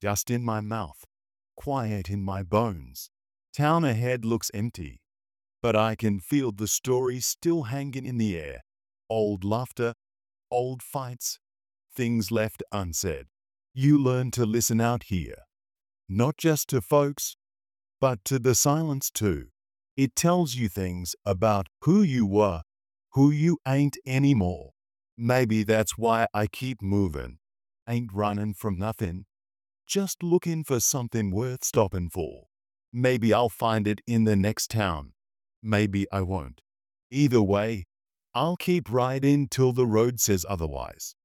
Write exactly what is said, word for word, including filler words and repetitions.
dust in my mouth, quiet in my bones. Town ahead looks empty, but I can feel the story still hanging in the air. Old laughter, old fights, things left unsaid. You learn to listen out here, not just to folks, but to the silence too. It tells you things about who you were, who you ain't anymore. Maybe that's why I keep moving. Ain't running from nothing, just looking for something worth stopping for. Maybe I'll find it in the next town. Maybe I won't. Either way, I'll keep riding till the road says otherwise.